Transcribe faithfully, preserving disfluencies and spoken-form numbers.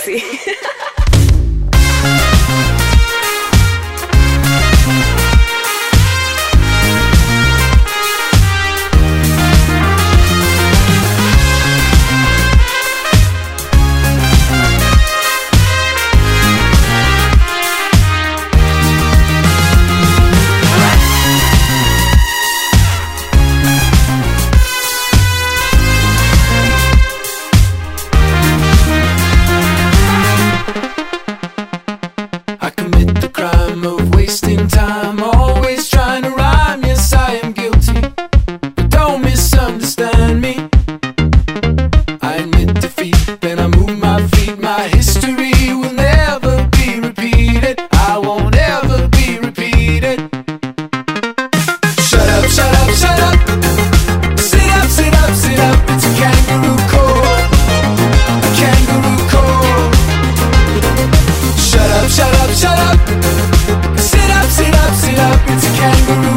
sexy. Wasting time, always trying to rhyme. Yes, I am guilty, but don't misunderstand me. I admit defeat, then I move my feet. My history will never be repeated. I won't ever be repeated. Shut up, shut up, shut up. Sit up, sit up, sit up. It's a kangaroo call, a kangaroo call. Shut up, shut up, shut up. Sit up, sit up, it's a kangaroo